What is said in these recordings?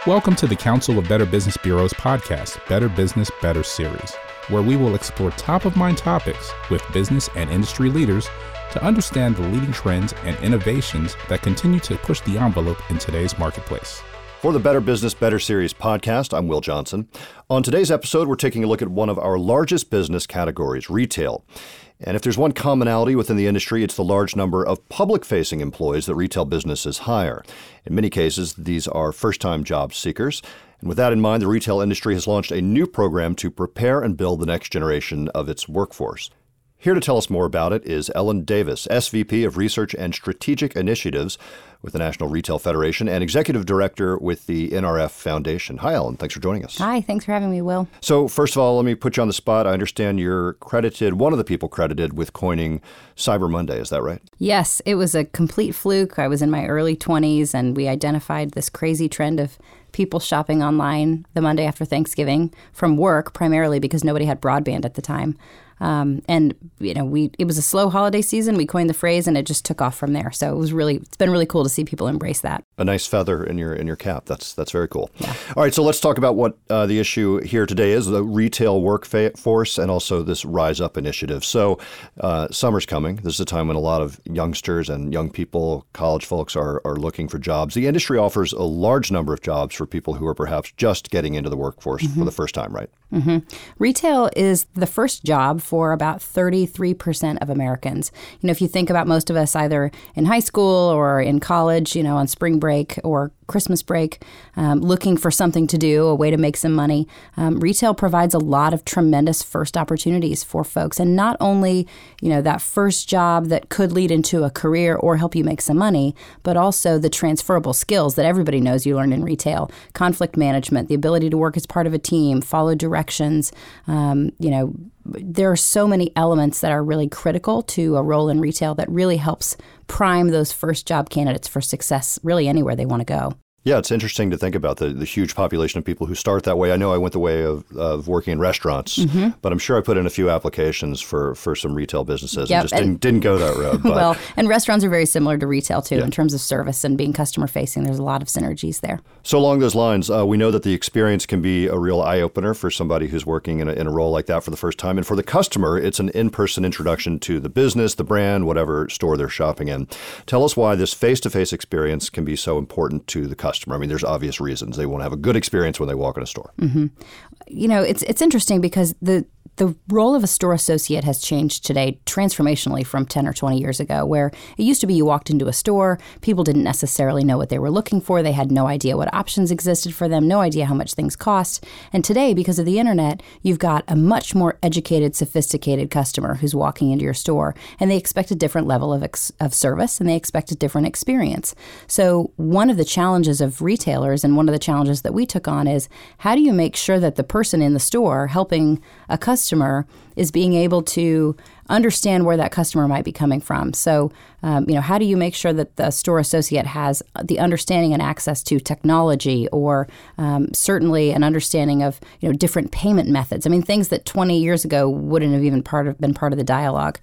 Welcome to the Council of Better Business Bureau's podcast, Better Business, Better Series, where we will explore top-of-mind topics with business and industry leaders to understand the leading trends and innovations that continue to push the envelope in today's marketplace. For the Better Business, Better Series podcast, I'm Will Johnson. On today's episode, we're taking a look at one of our largest business categories, retail. And if there's one commonality within the industry, it's the large number of public-facing employees that retail businesses hire. In many cases, these are first-time job seekers. And with that in mind, the retail industry has launched a new program to prepare and build the next generation of its workforce. Here to tell us more about it is Ellen Davis, SVP of Research and Strategic Initiatives with the National Retail Federation and Executive Director with the NRF Foundation. Hi, Ellen. Thanks for joining us. Hi. Thanks for having me, Will. So first of all, let me put you on the spot. I understand you're one of the people credited with coining Cyber Monday. Is that right? Yes. It was a complete fluke. I was in my early 20s, and we identified this crazy trend of people shopping online the Monday after Thanksgiving from work, primarily because nobody had broadband at the time. It was a slow holiday season. We coined the phrase, and it just took off from there. So it's been really cool to see people embrace that. A nice feather in your cap. That's very cool. Yeah. All right, so let's talk about what the issue here today is: the retail workforce and also this Rise Up initiative. So, summer's coming. This is a time when a lot of youngsters and young people, college folks, are looking for jobs. The industry offers a large number of jobs for people who are perhaps just getting into the workforce for the first time, right? Mm-hmm. Retail is the first job for about 33% of Americans. If you think about most of us either in high school or in college, on spring break or Christmas break, looking for something to do, a way to make some money. Retail provides a lot of tremendous first opportunities for folks. And not only, that first job that could lead into a career or help you make some money, but also the transferable skills that everybody knows you learn in retail. Conflict management, the ability to work as part of a team, follow directions. There are so many elements that are really critical to a role in retail that really helps prime those first job candidates for success really anywhere they want to go. Yeah, it's interesting to think about the huge population of people who start that way. I know I went the way of working in restaurants, but I'm sure I put in a few applications for some retail businesses and just didn't go that road. But. Well, and restaurants are very similar to retail, too, in terms of service and being customer-facing. There's a lot of synergies there. So along those lines, we know that the experience can be a real eye-opener for somebody who's working in a role like that for the first time. And for the customer, it's an in-person introduction to the business, the brand, whatever store they're shopping in. Tell us why this face-to-face experience can be so important to the customer. I mean, there's obvious reasons. They want to have a good experience when they walk in a store. Mm-hmm. It's interesting because the role of a store associate has changed today transformationally from 10 or 20 years ago, where it used to be you walked into a store, people didn't necessarily know what they were looking for. They had no idea what options existed for them, no idea how much things cost. And today, because of the internet, you've got a much more educated, sophisticated customer who's walking into your store, and they expect a different level of service, and they expect a different experience. So one of the challenges of retailers, and one of the challenges that we took on, is how do you make sure that the person in the store helping a customer is being able to understand where that customer might be coming from. So, how do you make sure that the store associate has the understanding and access to technology, or certainly an understanding of different payment methods? I mean, things that 20 years ago wouldn't have even been part of the dialogue.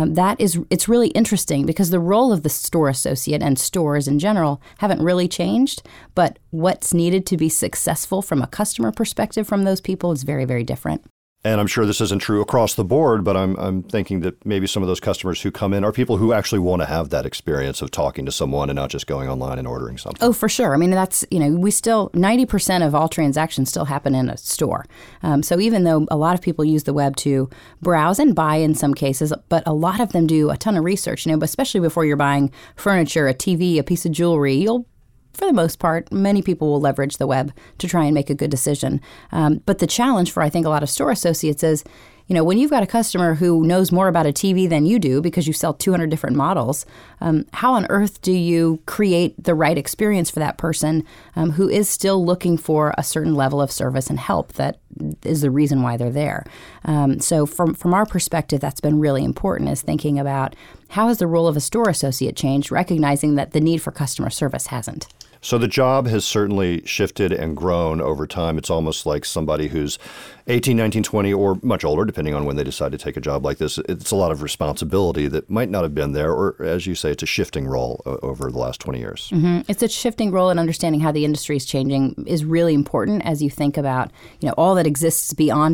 It's really interesting because the role of the store associate and stores in general haven't really changed, but what's needed to be successful from a customer perspective from those people is very, very different. And I'm sure this isn't true across the board, but I'm thinking that maybe some of those customers who come in are people who actually want to have that experience of talking to someone and not just going online and ordering something. Oh, for sure. I mean, that's, we still, 90% of all transactions still happen in a store. So even though a lot of people use the web to browse and buy in some cases, but a lot of them do a ton of research, but especially before you're buying furniture, a TV, a piece of jewelry, for the most part, many people will leverage the web to try and make a good decision. But the challenge for, I think, a lot of store associates is, when you've got a customer who knows more about a TV than you do because you sell 200 different models, how on earth do you create the right experience for that person who is still looking for a certain level of service and help that is the reason why they're there? So from our perspective, that's been really important, is thinking about how has the role of a store associate changed, recognizing that the need for customer service hasn't. So the job has certainly shifted and grown over time. It's almost like somebody who's 18, 19, 20, or much older, depending on when they decide to take a job like this. It's a lot of responsibility that might not have been there, or as you say, it's a shifting role over the last 20 years. Mm-hmm. It's a shifting role, and understanding how the industry is changing is really important as you think about, all that exists beyond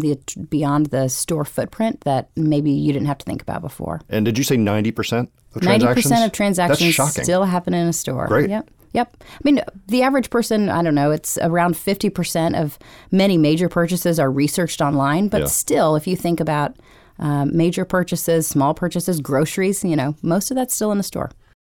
the store footprint that maybe you didn't have to think about before. And did you say 90% of transactions? 90% of transactions That's shocking. Still happen in a store. Great. Yep. I mean, the average person, I don't know, it's around 50% of many major purchases are researched online. But still, if you think about major purchases, small purchases, groceries, most of that's still in the store.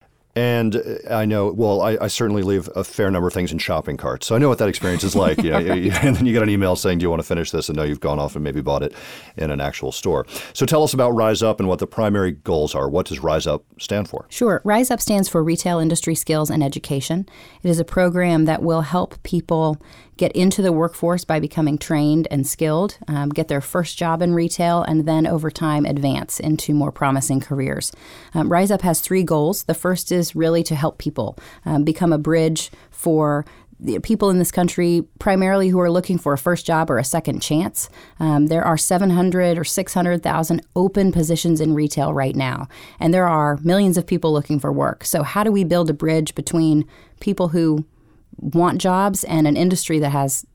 And I know, I certainly leave a fair number of things in shopping carts. So I know what that experience is like. And then you get an email saying, do you want to finish this? And no, you've gone off and maybe bought it in an actual store. So tell us about Rise Up and what the primary goals are. What does Rise Up stand for? Sure. Rise Up stands for Retail Industry Skills and Education. It is a program that will help people get into the workforce by becoming trained and skilled, get their first job in retail, and then over time advance into more promising careers. Rise Up has 3 goals. The first is really to help people become a bridge for people in this country primarily who are looking for a first job or a second chance. There are 700 or 600,000 open positions in retail right now, and there are millions of people looking for work. So how do we build a bridge between people who want jobs and an industry that has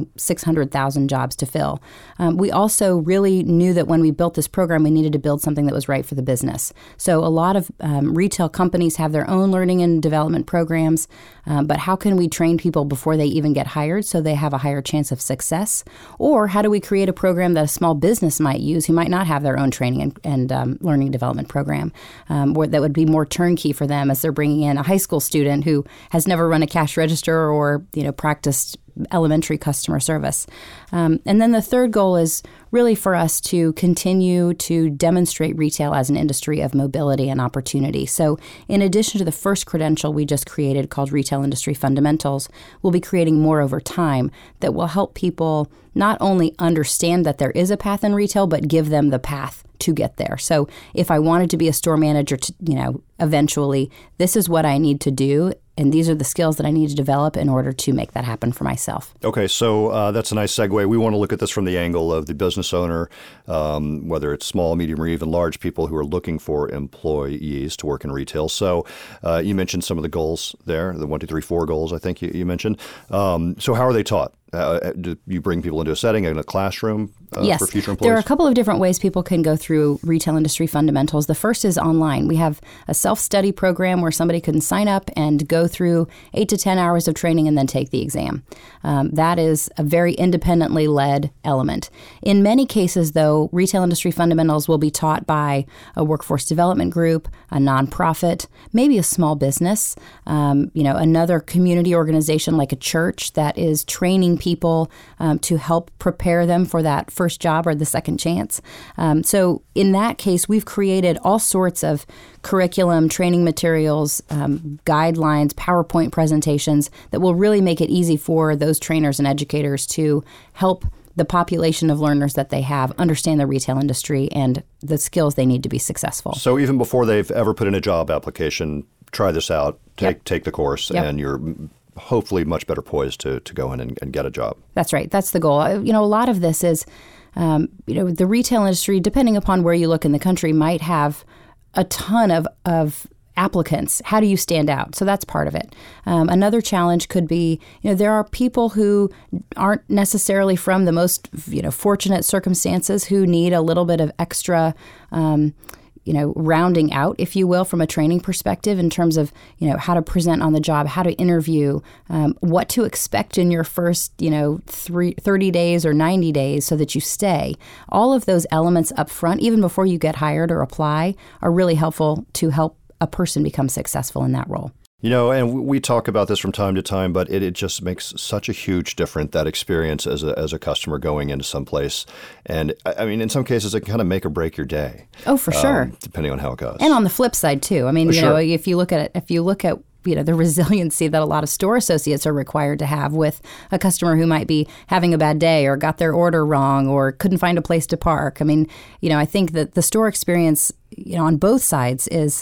600,000 jobs to fill? We also really knew that when we built this program, we needed to build something that was right for the business. So a lot of retail companies have their own learning and development programs, but how can we train people before they even get hired so they have a higher chance of success? Or how do we create a program that a small business might use who might not have their own training and learning development program, or that would be more turnkey for them as they're bringing in a high school student who has never run a cash register or practiced elementary customer service. And then the third goal is really for us to continue to demonstrate retail as an industry of mobility and opportunity. So in addition to the first credential we just created called Retail Industry Fundamentals, we'll be creating more over time that will help people not only understand that there is a path in retail, but give them the path to get there. So if I wanted to be a store manager, eventually, this is what I need to do. And these are the skills that I need to develop in order to make that happen for myself. Okay, so that's a nice segue. We want to look at this from the angle of the business owner, whether it's small, medium, or even large people who are looking for employees to work in retail. So you mentioned some of the goals there, the 1, 2, 3, 4 goals I think you mentioned. So how are they taught? Do you bring people into a setting, in a classroom yes. for future employees? There are a couple of different ways people can go through Retail Industry Fundamentals. The first is online. We have a self-study program where somebody can sign up and go through 8 to 10 hours of training and then take the exam. That is a very independently led element. In many cases, though, Retail Industry Fundamentals will be taught by a workforce development group, a nonprofit, maybe a small business, another community organization like a church that is training people to help prepare them for that first job or the second chance. So in that case, we've created all sorts of curriculum, training materials, guidelines, PowerPoint presentations that will really make it easy for those trainers and educators to help the population of learners that they have understand the retail industry and the skills they need to be successful. So even before they've ever put in a job application, try this out, take the course, Yep. and you're hopefully much better poised to go in and get a job. That's right. That's the goal. A lot of this is, the retail industry, depending upon where you look in the country, might have a ton of applicants. How do you stand out? So that's part of it. Another challenge could be, there are people who aren't necessarily from the most, fortunate circumstances who need a little bit of extra rounding out, if you will, from a training perspective in terms of, how to present on the job, how to interview, what to expect in your first, 30 days or 90 days so that you stay. All of those elements up front, even before you get hired or apply, are really helpful to help a person become successful in that role. And we talk about this from time to time, but it just makes such a huge difference, that experience as a customer going into some place. And I mean, in some cases, it can kind of make or break your day. Oh, for sure. Depending on how it goes. And on the flip side, too. I mean, Sure. if you look at the resiliency that a lot of store associates are required to have with a customer who might be having a bad day or got their order wrong or couldn't find a place to park. I mean, I think that the store experience, on both sides is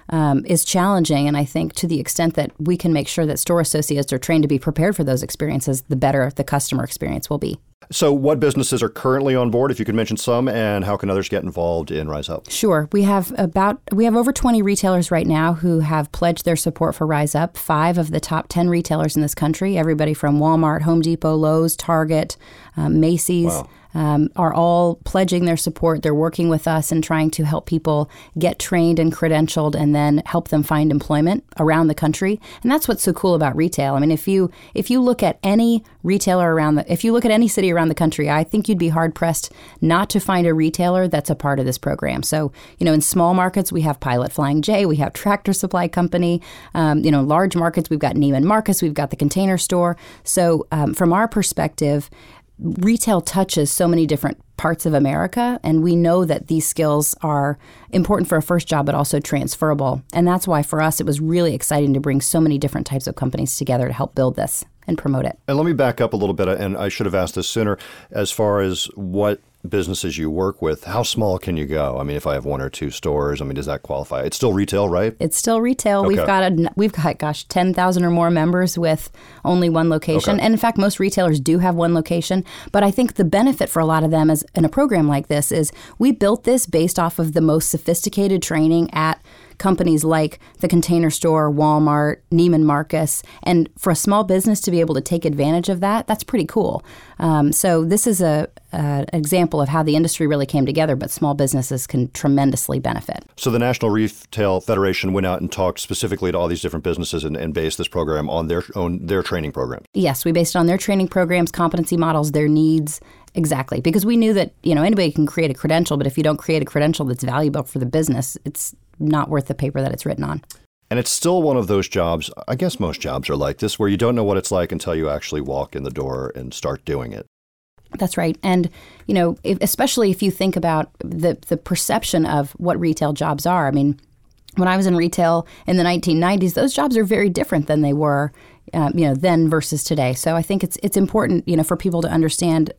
is challenging. And I think to the extent that we can make sure that store associates are trained to be prepared for those experiences, the better the customer experience will be. So what businesses are currently on board, if you could mention some, and how can others get involved in Rise Up? Sure. We have over 20 retailers right now who have pledged their support for Rise Up. 5 of the top 10 retailers in this country, everybody from Walmart, Home Depot, Lowe's, Target, Macy's, are all pledging their support. They're working with us and trying to help people get trained and credentialed and then help them find employment around the country. And that's what's so cool about retail. I mean, if you look at any retailer if you look at any city around the country, I think you'd be hard pressed not to find a retailer that's a part of this program. So, in small markets, we have Pilot Flying J, we have Tractor Supply Company. Large markets, we've got Neiman Marcus, we've got the Container Store. So from our perspective, retail touches so many different parts of America, and we know that these skills are important for a first job, but also transferable. And that's why for us, it was really exciting to bring so many different types of companies together to help build this and promote it. And let me back up a little bit, and I should have asked this sooner, as far as what businesses you work with, how small can you go? I mean, if I have 1 or 2 stores, does that qualify? It's still retail, right? It's still retail. Okay. We've got 10,000 or more members with only 1 location. Okay. And in fact, most retailers do have 1 location. But I think the benefit for a lot of them is in a program like this is we built this based off of the most sophisticated training at companies like the Container Store, Walmart, Neiman Marcus. And for a small business to be able to take advantage of that, that's pretty cool. So this is an example of how the industry really came together, but small businesses can tremendously benefit. So the National Retail Federation went out and talked specifically to all these different businesses and based this program on their training program. Yes, we based it on their training programs, competency models, their needs. Exactly. Because we knew that, anybody can create a credential, but if you don't create a credential that's valuable for the business, it's not worth the paper that it's written on. And it's still one of those jobs, I guess most jobs are like this, where you don't know what it's like until you actually walk in the door and start doing it. That's right. And, especially if you think about the perception of what retail jobs are. I mean, when I was in retail in the 1990s, those jobs are very different than they were then versus today. So I think it's important, for people to understand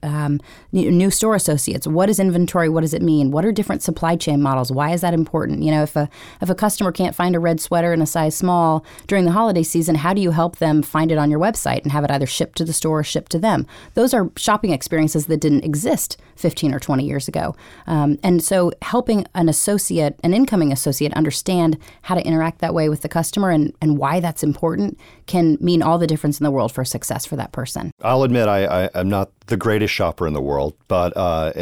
new store associates. What is inventory? What does it mean? What are different supply chain models? Why is that important? If a customer can't find a red sweater in a size small during the holiday season, how do you help them find it on your website and have it either shipped to the store or shipped to them? Those are shopping experiences that didn't exist 15 or 20 years ago. And so helping an incoming associate understand how to interact that way with the customer and why that's important can mean all the difference in the world for success for that person. I'll admit I'm not the greatest shopper in the world, but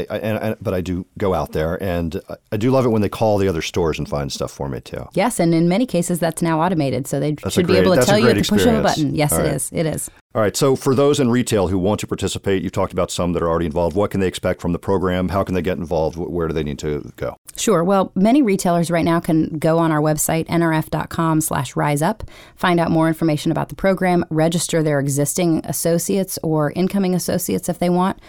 I do go out there, and I do love it when they call the other stores and find stuff for me too. Yes, and in many cases that's now automated, so they should be able to tell you at the push of a button. Yes, it is. It is. All right, so for those in retail who want to participate, you've talked about some that are already involved. What can they expect from the program? How can they get involved? Where do they need to go? Sure. Well, many retailers right now can go on our website, nrf.com/riseup, find out more information about the program, register their existing associates or incoming associates if they want.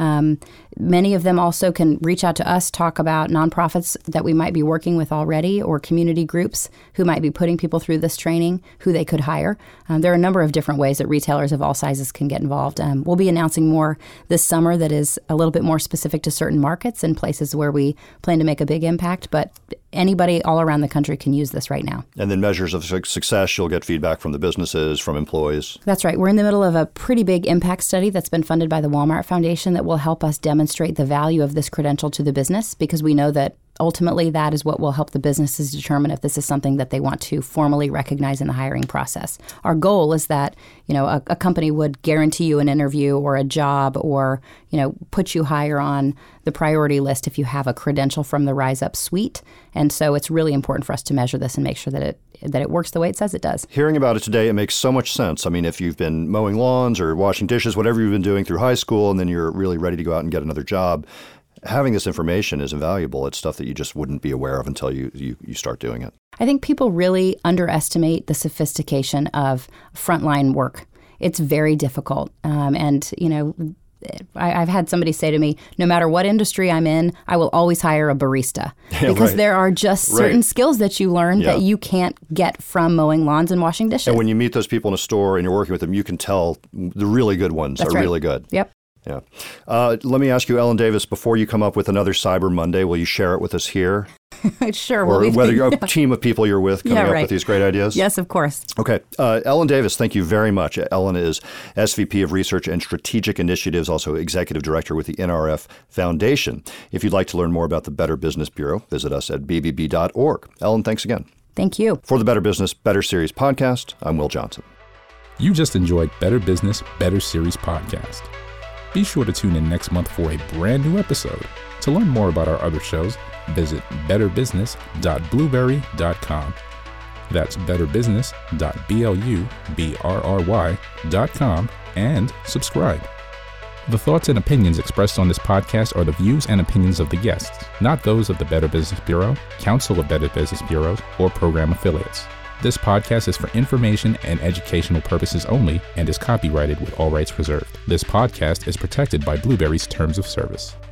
Many of them also can reach out to us, talk about nonprofits that we might be working with already or community groups who might be putting people through this training, who they could hire. There are a number of different ways that retailers of all sizes can get involved. We'll be announcing more this summer that is a little bit more specific to certain markets and places where we plan to make a big impact, but anybody all around the country can use this right now. And then measures of success, you'll get feedback from the businesses, from employees. That's right. We're in the middle of a pretty big impact study that's been funded by the Walmart Foundation that will help us demonstrate the value of this credential to the business, because we know that ultimately that is what will help the businesses determine if this is something that they want to formally recognize in the hiring process. Our goal is that, a company would guarantee you an interview or a job or, put you higher on the priority list if you have a credential from the Rise Up suite. And so it's really important for us to measure this and make sure that it works the way it says it does. Hearing about it today, it makes so much sense. I mean, if you've been mowing lawns or washing dishes, whatever you've been doing through high school, and then you're really ready to go out and get another job, having this information is invaluable. It's stuff that you just wouldn't be aware of until you start doing it. I think people really underestimate the sophistication of frontline work. It's very difficult. I've had somebody say to me, no matter what industry I'm in, I will always hire a barista. Because there are just certain skills that you learn that you can't get from mowing lawns and washing dishes. And when you meet those people in a store and you're working with them, you can tell the really good ones are really good. Yep. Yeah. Let me ask you, Ellen Davis, before you come up with another Cyber Monday, will you share it with us here? Sure. Or whether you're a team of people you're with coming up with these great ideas? Yes, of course. Okay. Ellen Davis, thank you very much. Ellen is SVP of Research and Strategic Initiatives, also Executive Director with the NRF Foundation. If you'd like to learn more about the Better Business Bureau, visit us at bbb.org. Ellen, thanks again. Thank you. For the Better Business, Better Series podcast, I'm Will Johnson. You just enjoyed Better Business, Better Series podcast. Be sure to tune in next month for a brand new episode. To learn more about our other shows, visit betterbusiness.blueberry.com. That's betterbusiness.blueberry.com and subscribe. The thoughts and opinions expressed on this podcast are the views and opinions of the guests, not those of the Better Business Bureau, Council of Better Business Bureaus, or program affiliates. This podcast is for information and educational purposes only and is copyrighted with all rights reserved. This podcast is protected by Blueberry's Terms of Service.